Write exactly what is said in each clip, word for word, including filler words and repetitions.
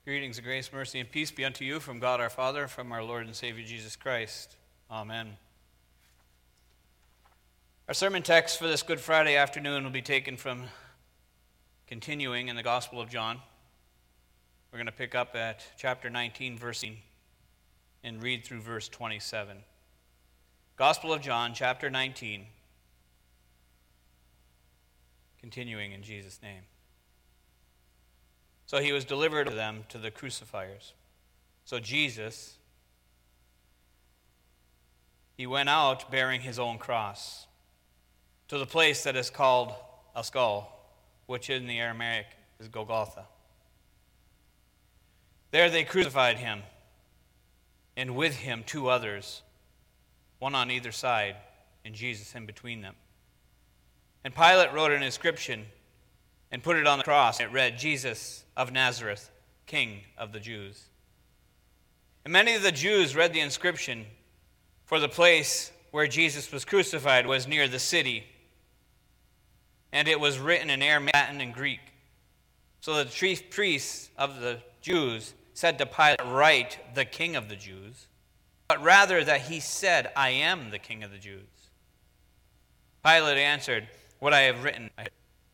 Greetings of grace, mercy, and peace be unto you from God our Father, from our Lord and Savior Jesus Christ. Amen. Our sermon text for this Good Friday afternoon will be taken from continuing in the Gospel of John. We're going to pick up at chapter nineteen, verse and read through verse twenty-seven. Gospel of John, chapter nineteen, continuing in Jesus' name. So he was delivered to them, to the crucifiers. So Jesus, he went out bearing his own cross to the place that is called a skull, which in the Aramaic is Golgotha. There they crucified him, and with him two others, one on either side, and Jesus in between them. And Pilate wrote an inscription and put it on the cross. It read, Jesus of Nazareth, King of the Jews. And many of the Jews read the inscription, for the place where Jesus was crucified was near the city, and it was written in Aramaic, Latin, and Greek. So the chief priests of the Jews said to Pilate, write, the King of the Jews, but rather that he said, I am the King of the Jews. Pilate answered, what I have written, I have.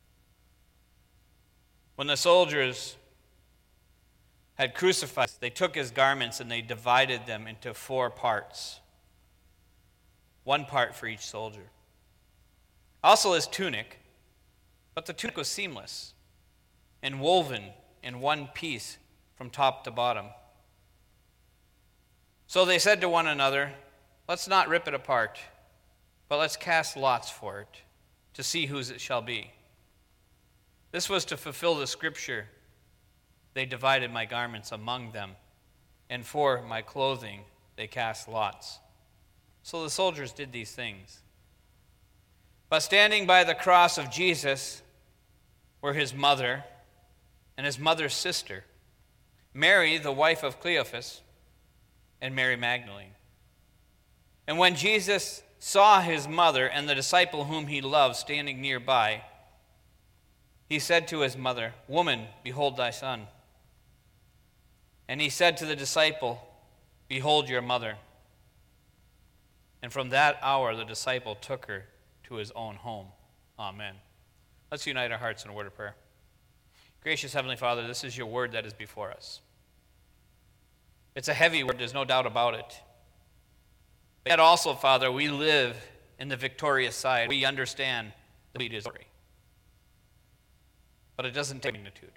When the soldiers had crucified, they took his garments and they divided them into four parts, one part for each soldier. Also his tunic, but the tunic was seamless and woven in one piece from top to bottom. So they said to one another, let's not rip it apart, but let's cast lots for it to see whose it shall be. This was to fulfill the scripture, they divided my garments among them, and for my clothing they cast lots. So the soldiers did these things. But standing by the cross of Jesus were his mother and his mother's sister, Mary, the wife of Cleophas, and Mary Magdalene. And when Jesus saw his mother and the disciple whom he loved standing nearby, he said to his mother, woman, behold thy son. And he said to the disciple, behold your mother. And from that hour the disciple took her to his own home. Amen. Let's unite our hearts in a word of prayer. Gracious Heavenly Father, this is your word that is before us. It's a heavy word, there's no doubt about it. But yet also, Father, we live in the victorious side. We understand the lead is glory. But it doesn't take magnitude.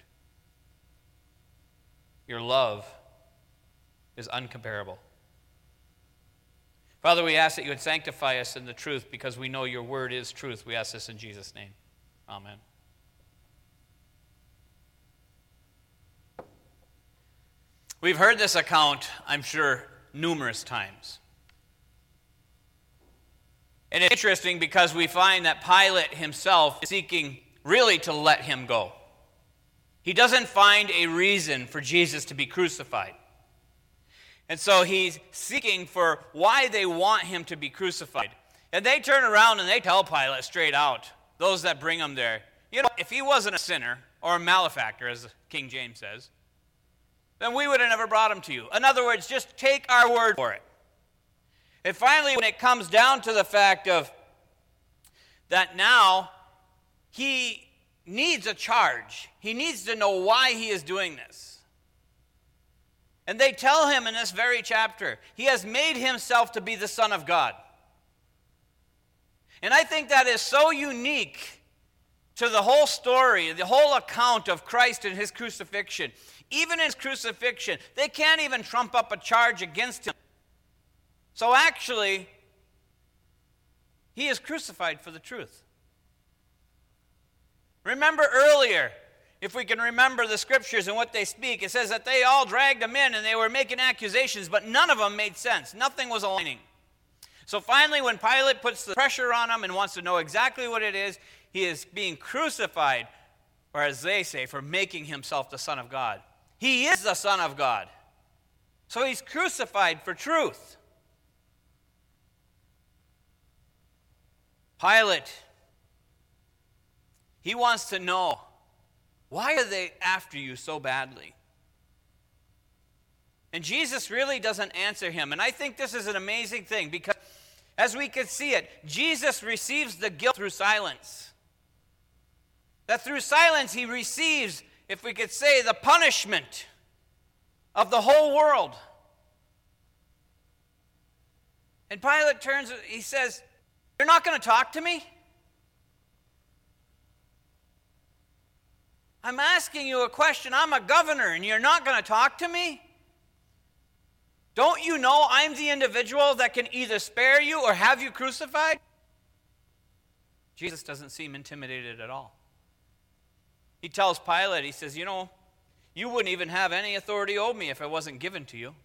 Your love is uncomparable. Father, we ask that you would sanctify us in the truth because we know your word is truth. We ask this in Jesus' name. Amen. We've heard this account, I'm sure, numerous times. And it's interesting because we find that Pilate himself is seeking really to let him go. He doesn't find a reason for Jesus to be crucified. And so he's seeking for why they want him to be crucified. And they turn around and they tell Pilate straight out, those that bring him there, you know, if he wasn't a sinner or a malefactor, as King James says, then we would have never brought him to you. In other words, just take our word for it. And finally, when it comes down to the fact of that now he needs a charge. He needs to know why he is doing this. And they tell him in this very chapter, he has made himself to be the Son of God. And I think that is so unique to the whole story, the whole account of Christ and his crucifixion. Even in his crucifixion, they can't even trump up a charge against him. So actually, he is crucified for the truth. Remember earlier, if we can remember the scriptures and what they speak, it says that they all dragged him in and they were making accusations, but none of them made sense. Nothing was aligning. So finally, when Pilate puts the pressure on him and wants to know exactly what it is, he is being crucified, or as they say, for making himself the Son of God. He is the Son of God. So he's crucified for truth. Pilate, he wants to know, why are they after you so badly? And Jesus really doesn't answer him. And I think this is an amazing thing because as we can see it, Jesus receives the guilt through silence. That through silence he receives, if we could say, the punishment of the whole world. And Pilate turns, he says, "You're not going to talk to me? I'm asking you a question. I'm a governor, and you're not going to talk to me? Don't you know I'm the individual that can either spare you or have you crucified?" Jesus doesn't seem intimidated at all. He tells Pilate, he says, "You know, you wouldn't even have any authority over me if it wasn't given to you."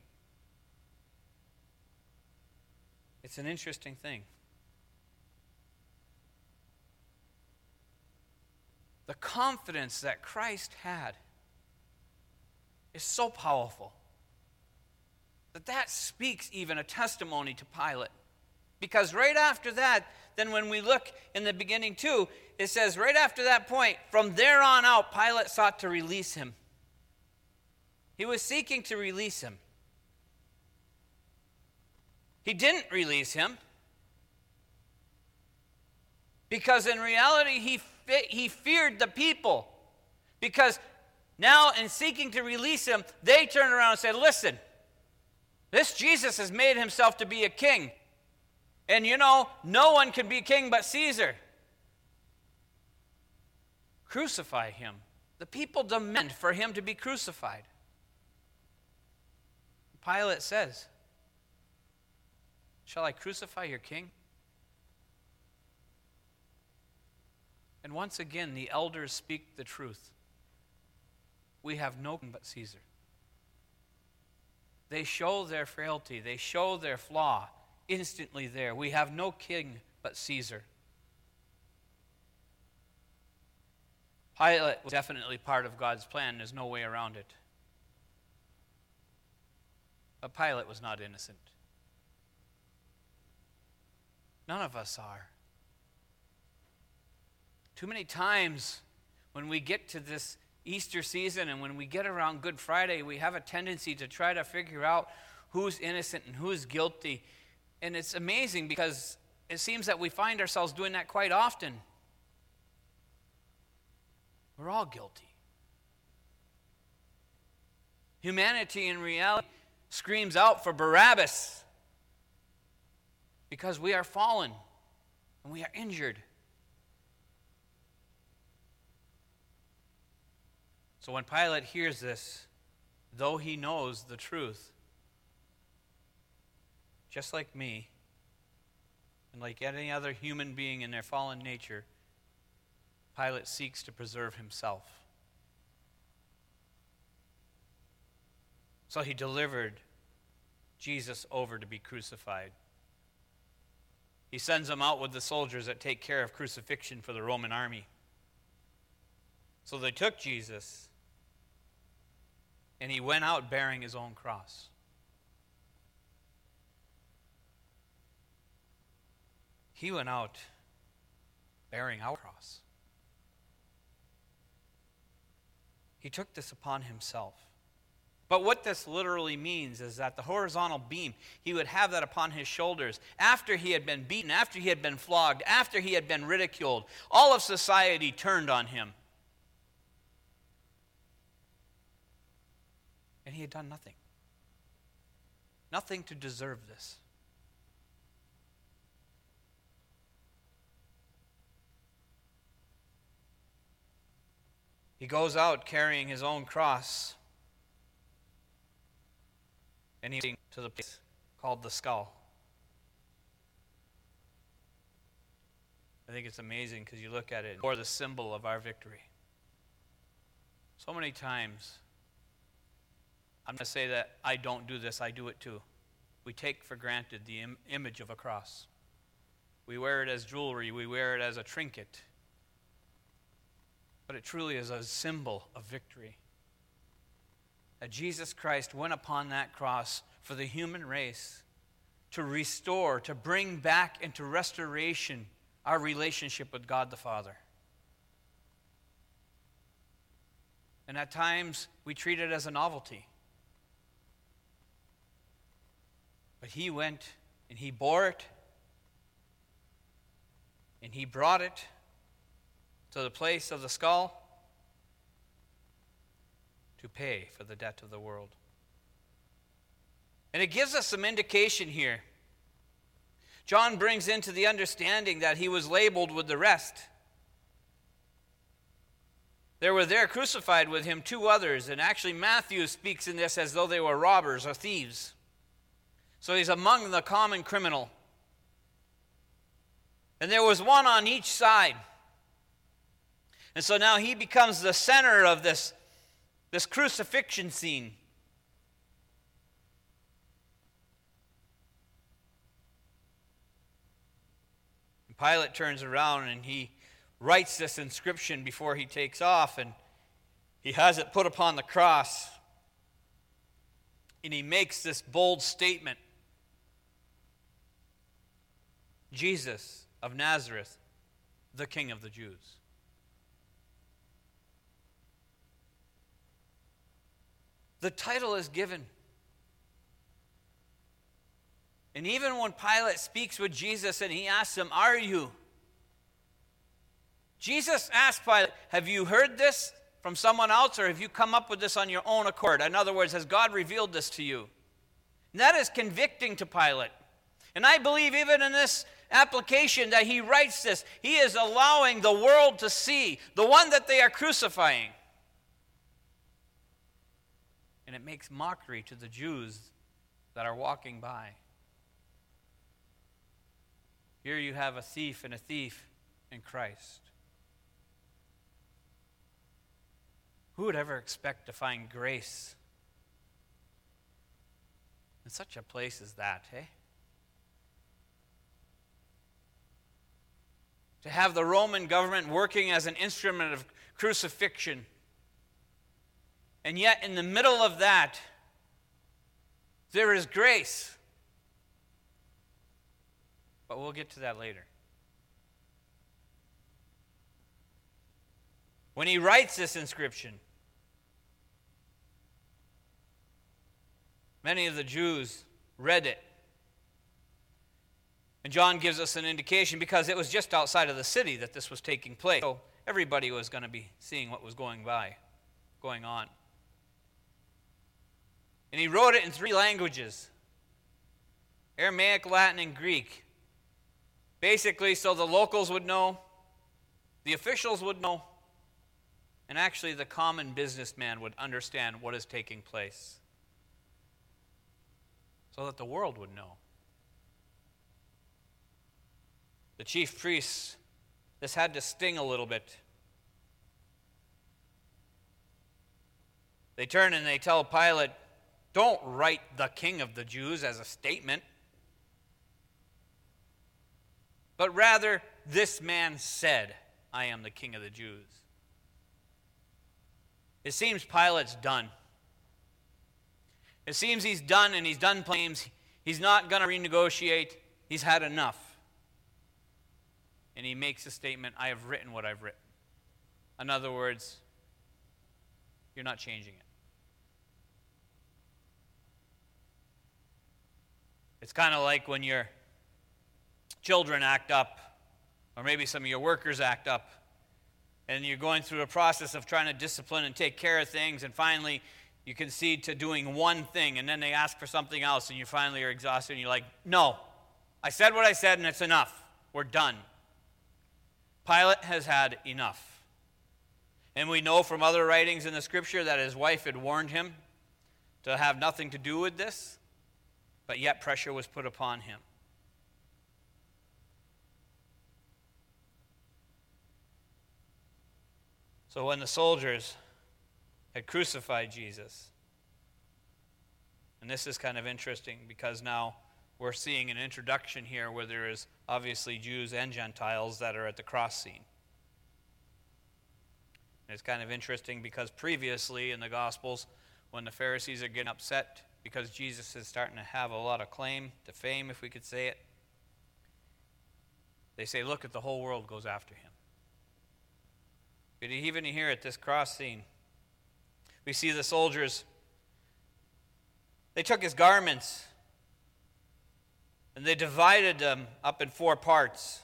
It's an interesting thing. The confidence that Christ had is so powerful that that speaks even a testimony to Pilate. Because right after that, then when we look in the beginning too, it says right after that point, from there on out, Pilate sought to release him. He was seeking to release him. He didn't release him because in reality he fe- he feared the people. Because now in seeking to release him, they turned around and said, "Listen, this Jesus has made himself to be a king. And you know, no one can be king but Caesar. Crucify him." The people demand for him to be crucified. Pilate says, "Shall I crucify your king?" And once again, the elders speak the truth. We have no king but Caesar. They show their frailty. They show their flaw instantly there. We have no king but Caesar. Pilate was definitely part of God's plan. There's no way around it. But Pilate was not innocent. None of us are. Too many times when we get to this Easter season and when we get around Good Friday, we have a tendency to try to figure out who's innocent and who's guilty. And it's amazing because it seems that we find ourselves doing that quite often. We're all guilty. Humanity in reality screams out for Barabbas because we are fallen and we are injured. So when Pilate hears this, though he knows the truth, just like me, and like any other human being in their fallen nature, Pilate seeks to preserve himself. So he delivered Jesus over to be crucified. He sends him out with the soldiers that take care of crucifixion for the Roman army. So they took Jesus, and he went out bearing his own cross. He went out bearing our cross. He took this upon himself. But what this literally means is that the horizontal beam, he would have that upon his shoulders after he had been beaten, after he had been flogged, after he had been ridiculed. All of society turned on him. And he had done nothing. Nothing to deserve this. He goes out carrying his own cross, and he to the place called the skull. I think it's amazing because you look at it, or the symbol of our victory. So many times, I'm going to say that I don't do this, I do it too. We take for granted the im- image of a cross. We wear it as jewelry, we wear it as a trinket. But it truly is a symbol of victory. That Jesus Christ went upon that cross for the human race to restore, to bring back into restoration our relationship with God the Father. And at times, we treat it as a novelty. But he went and he bore it, and he brought it to the place of the skull to pay for the debt of the world. And it gives us some indication here. John brings into the understanding that he was labeled with the rest. There were there crucified with him two others, and actually Matthew speaks in this as though they were robbers or thieves. So he's among the common criminal. And there was one on each side. And so now he becomes the center of this, this crucifixion scene. And Pilate turns around and he writes this inscription before he takes off, and he has it put upon the cross. And he makes this bold statement: Jesus of Nazareth, the King of the Jews. The title is given. And even when Pilate speaks with Jesus and he asks him, "Are you?" Jesus asked Pilate, "Have you heard this from someone else, or have you come up with this on your own accord?" In other words, has God revealed this to you? And that is convicting to Pilate. And I believe even in this application that he writes this, he is allowing the world to see the one that they are crucifying. And it makes mockery to the Jews that are walking by. Here you have a thief and a thief in Christ. Who would ever expect to find grace in such a place as that, eh? To have the Roman government working as an instrument of crucifixion. And yet in the middle of that, there is grace. But we'll get to that later. When he writes this inscription, many of the Jews read it. And John gives us an indication because it was just outside of the city that this was taking place. So everybody was going to be seeing what was going by, going on. And he wrote it in three languages: Aramaic, Latin, and Greek. Basically, so the locals would know, the officials would know, and actually the common businessman would understand what is taking place. So that the world would know. The chief priests, this had to sting a little bit. They turn and they tell Pilate, "Don't write the King of the Jews as a statement, but rather, this man said, I am the King of the Jews." It seems Pilate's done. It seems he's done, and he's done claims. He's not going to renegotiate. He's had enough. And he makes a statement: "I have written what I've written." In other words, you're not changing it. It's kind of like when your children act up, or maybe some of your workers act up, and you're going through a process of trying to discipline and take care of things, and finally you concede to doing one thing, and then they ask for something else, and you finally are exhausted, and you're like, "No, I said what I said, and it's enough. We're done." Pilate has had enough. And we know from other writings in the Scripture that his wife had warned him to have nothing to do with this, but yet pressure was put upon him. So when the soldiers had crucified Jesus, and this is kind of interesting because now we're seeing an introduction here where there is obviously Jews and Gentiles that are at the cross scene. And it's kind of interesting because previously in the Gospels, when the Pharisees are getting upset because Jesus is starting to have a lot of claim to fame, if we could say it, they say, "Look, at the whole world goes after him." But even here at this cross scene, we see the soldiers, they took his garments And they divided them up in four parts.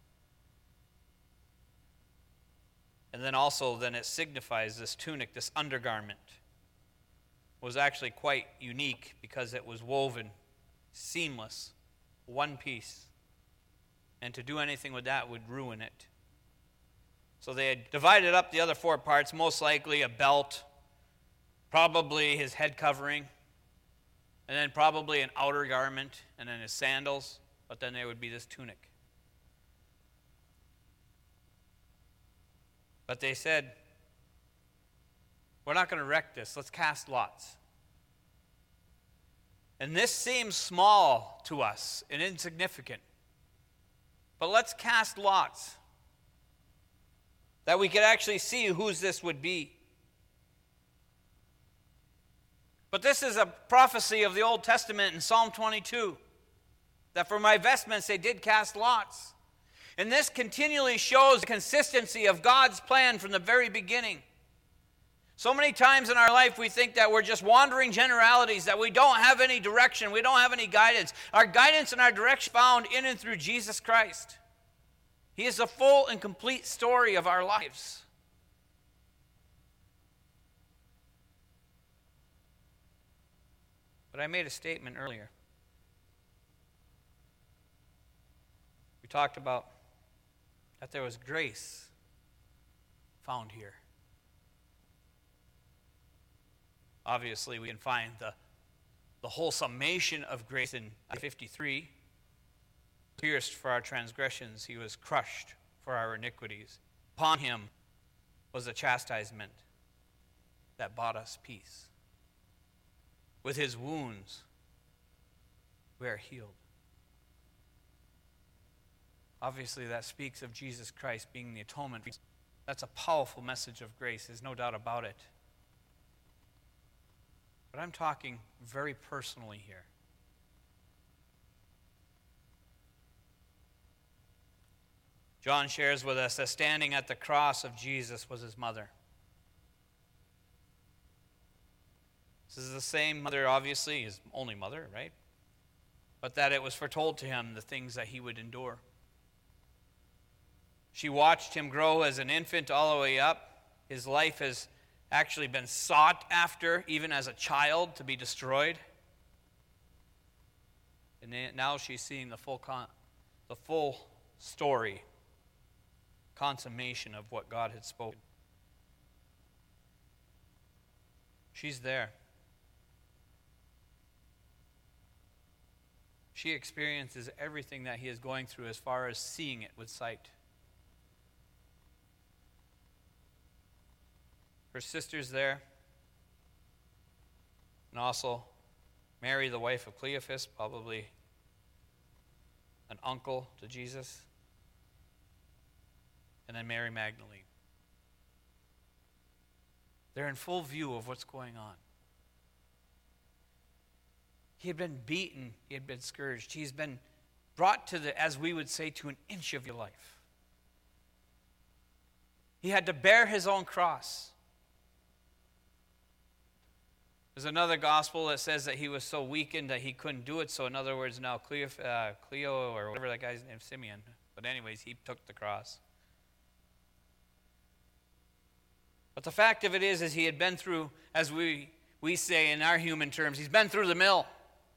And then also, then it signifies this tunic, this undergarment, was actually quite unique because it was woven, seamless, one piece. And to do anything with that would ruin it. So they had divided up the other four parts, most likely a belt, probably his head covering, and then probably an outer garment, and then his sandals, but then there would be this tunic. But they said, we're not going to wreck this. Let's cast lots. And this seems small to us and insignificant. But let's cast lots that we could actually see whose this would be. But this is a prophecy of the Old Testament in Psalm twenty-two, that for my vestments they did cast lots. And this continually shows the consistency of God's plan from the very beginning. So many times in our life we think that we're just wandering generalities, that we don't have any direction, we don't have any guidance. Our guidance and our direction found in and through Jesus Christ. He is the full and complete story of our lives. But I made a statement earlier. We talked about that there was grace found here. Obviously, we can find the, the whole summation of grace in fifty-three. Pierced for our transgressions, he was crushed for our iniquities. Upon him was the chastisement that bought us peace. With his wounds, we are healed. Obviously, that speaks of Jesus Christ being the atonement. That's a powerful message of grace. There's no doubt about it. But I'm talking very personally here. John shares with us that standing at the cross of Jesus was his mother. This is the same mother, obviously, his only mother, right? But that it was foretold to him the things that he would endure. She watched him grow as an infant all the way up. His life has actually been sought after, even as a child, to be destroyed. And now she's seeing the full, con- the full story, consummation of what God had spoken. She's there. She experiences everything that he is going through as far as seeing it with sight. Her sister's there. And also Mary, the wife of Cleophas, probably an uncle to Jesus. And then Mary Magdalene. They're in full view of what's going on. He had been beaten. He had been scourged. He's been brought to the, as we would say, to an inch of your life. He had to bear his own cross. There's another gospel that says that he was so weakened that he couldn't do it. So in other words, now Cleo, uh, Cleo or whatever that guy's name, Simeon. But anyways, he took the cross. But the fact of it is, is he had been through, as we, we say in our human terms, he's been through the mill.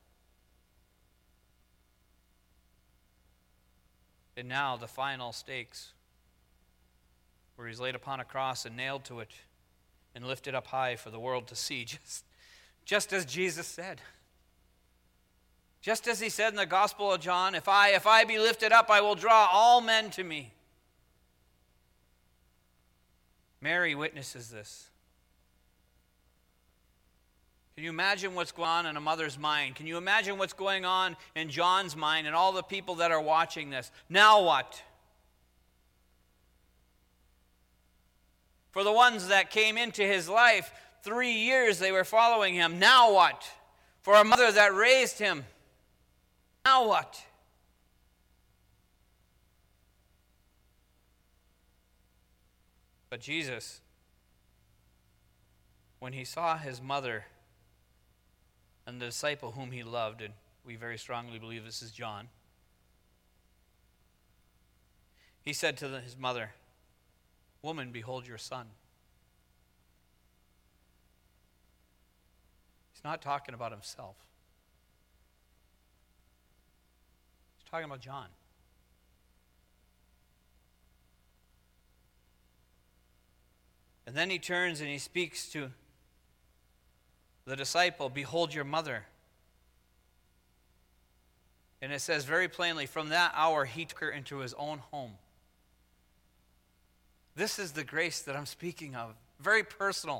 And now the final stakes, where he's laid upon a cross and nailed to it and lifted up high for the world to see, just, just as Jesus said. Just as he said in the Gospel of John, if I, if I be lifted up, I will draw all men to me. Mary witnesses this. Can you imagine what's going on in a mother's mind? Can you imagine what's going on in John's mind and all the people that are watching this? Now what? For the ones that came into his life, three years they were following him. Now what? For a mother that raised him, now what? But Jesus, when he saw his mother and the disciple whom he loved and we very strongly believe this is John. He said to the, his mother, "Woman, behold your son." He's not talking about himself. He's talking about John. And then he turns and he speaks to the disciple, "Behold your mother." And it says very plainly, from that hour he took her into his own home. This is the grace that I'm speaking of. Very personal.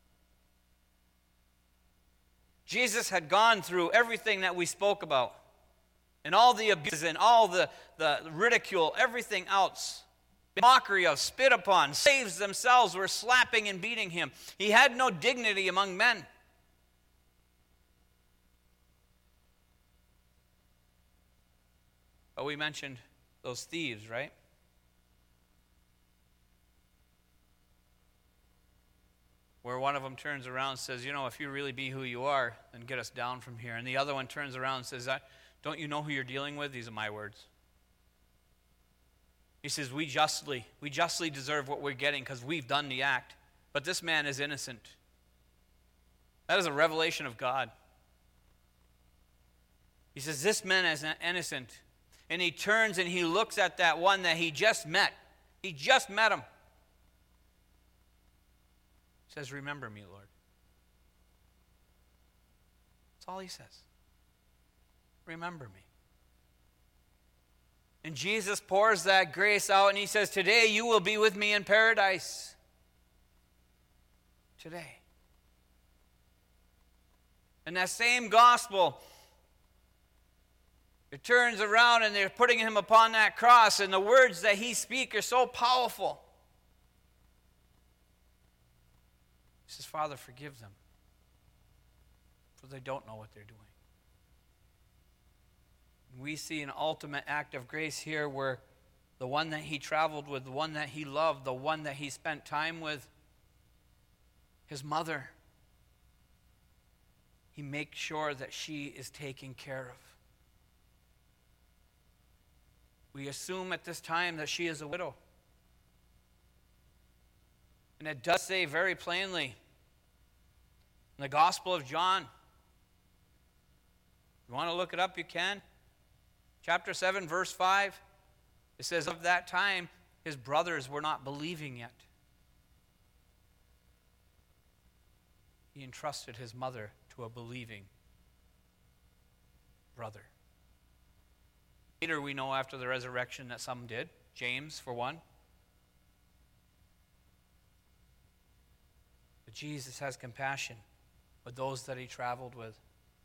Jesus had gone through everything that we spoke about. And all the abuse and all the, the ridicule, everything else. Mockery of, spit upon. Slaves themselves were slapping and beating him. He had no dignity among men. But we mentioned those thieves, right? Where one of them turns around and says, "You know, if you really be who you are, then get us down from here." And the other one turns around and says, "Don't you know who you're dealing with?" These are my words. He says, we justly, we justly deserve what we're getting because we've done the act. But this man is innocent. That is a revelation of God. He says, this man is innocent. And he turns and he looks at that one that he just met. He just met him. He says, "Remember me, Lord." That's all he says. Remember me. And Jesus pours that grace out and he says, "Today you will be with me in paradise." Today. And that same gospel, it turns around and they're putting him upon that cross, and the words that he speaks are so powerful. He says, "Father, forgive them, for they don't know what they're doing." We see an ultimate act of grace here where the one that he traveled with, the one that he loved, the one that he spent time with, his mother, he makes sure that she is taken care of. We assume at this time that she is a widow. And it does say very plainly in the Gospel of John. If you want to look it up, you can. Chapter seven, verse five. It says, of that time, his brothers were not believing yet. He entrusted his mother to a believing brother. Later, we know after the resurrection that some did. James, for one. But Jesus has compassion with those that he traveled with,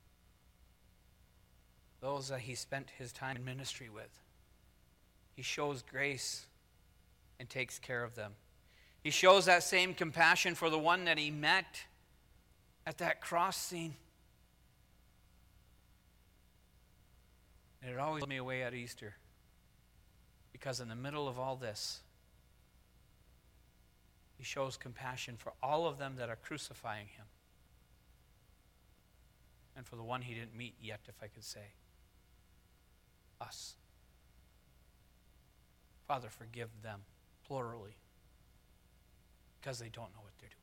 those that he spent his time in ministry with. He shows grace and takes care of them. He shows that same compassion for the one that he met at that cross scene. And it always blew me away at Easter, because in the middle of all this, he shows compassion for all of them that are crucifying him, and for the one he didn't meet yet, if I could say, us. Father, forgive them, plurally, because they don't know what they're doing.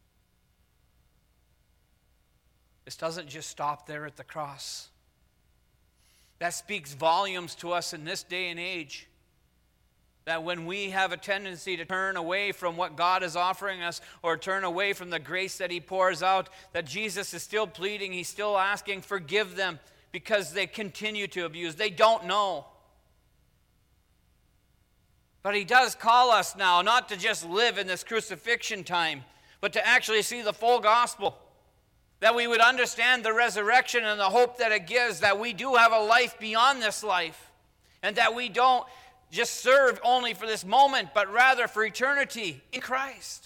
This doesn't just stop there at the cross. That speaks volumes to us in this day and age. That when we have a tendency to turn away from what God is offering us, or turn away from the grace that he pours out, that Jesus is still pleading, he's still asking, forgive them, because they continue to abuse. They don't know. But he does call us now not to just live in this crucifixion time, but to actually see the full gospel. That we would understand the resurrection and the hope that it gives, that we do have a life beyond this life, and that we don't just serve only for this moment, but rather for eternity in Christ.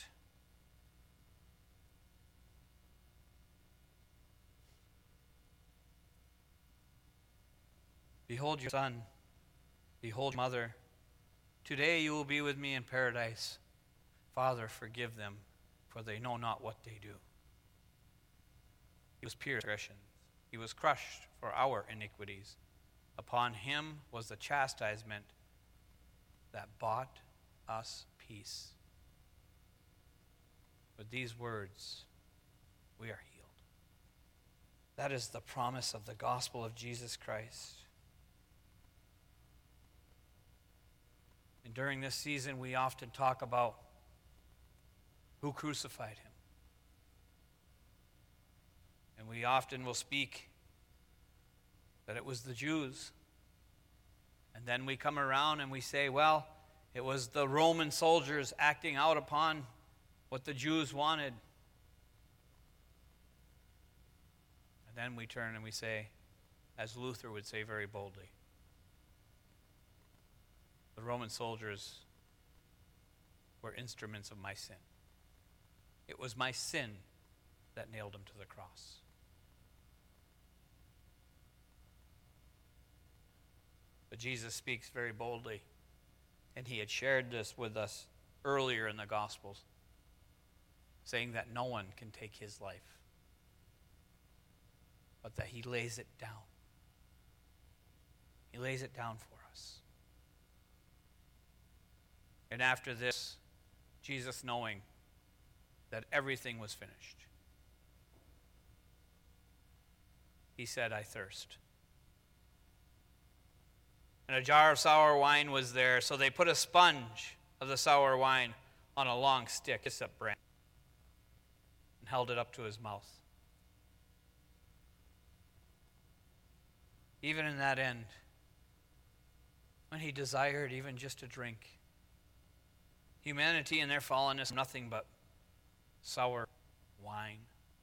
Behold your son, behold your mother. Today you will be with me in paradise. Father, forgive them, for they know not what they do. He was pierced for transgressions. He He was crushed for our iniquities. Upon him was the chastisement that bought us peace. With these words, we are healed. That is the promise of the gospel of Jesus Christ. And during this season, we often talk about who crucified him. And we often will speak that it was the Jews. And then we come around and we say, well, it was the Roman soldiers acting out upon what the Jews wanted. And then we turn and we say, as Luther would say very boldly, the Roman soldiers were instruments of my sin. It was my sin that nailed him to the cross. But Jesus speaks very boldly, and he had shared this with us earlier in the Gospels, saying that no one can take his life, but that he lays it down. He lays it down for us. And after this, Jesus, knowing that everything was finished, he said, I thirst. And a jar of sour wine was there, so they put a sponge of the sour wine on a long stick, hyssop branch, and held it up to his mouth. Even in that end, when he desired even just to drink, humanity in their fallenness, nothing but sour wine.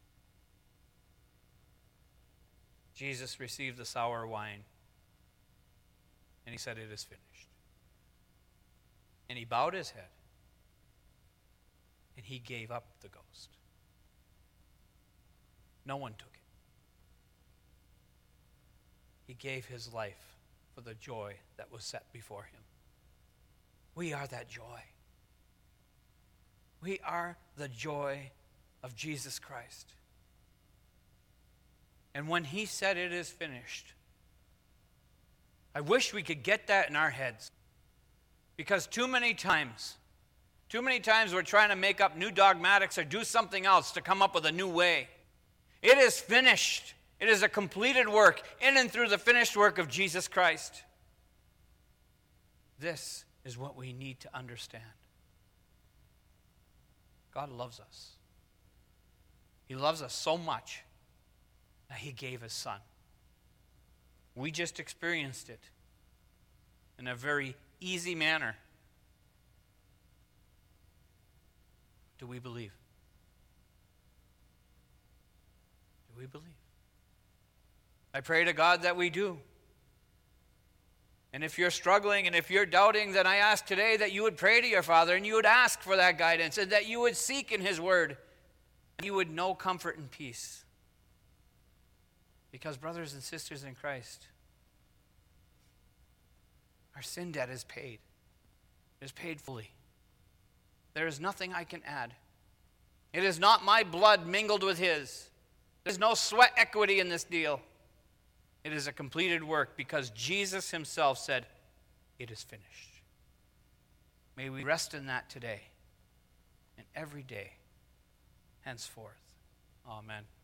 Jesus received the sour wine, and he said, it is finished. And he bowed his head, and he gave up the ghost. No one took it. He gave his life for the joy that was set before him. We are that joy. We are the joy of Jesus Christ. And when he said it is finished, I wish we could get that in our heads. Because too many times, too many times we're trying to make up new dogmatics or do something else to come up with a new way. It is finished. It is a completed work in and through the finished work of Jesus Christ. This is what we need to understand. God loves us. He loves us so much that he gave his son. We just experienced it in a very easy manner. Do we believe? Do we believe? I pray to God that we do. And if you're struggling and if you're doubting, then I ask today that you would pray to your Father and you would ask for that guidance and that you would seek in his word and you would know comfort and peace. Because brothers and sisters in Christ, our sin debt is paid. It is paid fully. There is nothing I can add. It is not my blood mingled with his. There's no sweat equity in this deal. It is a completed work because Jesus himself said, it is finished. May we rest in that today and every day henceforth. Amen.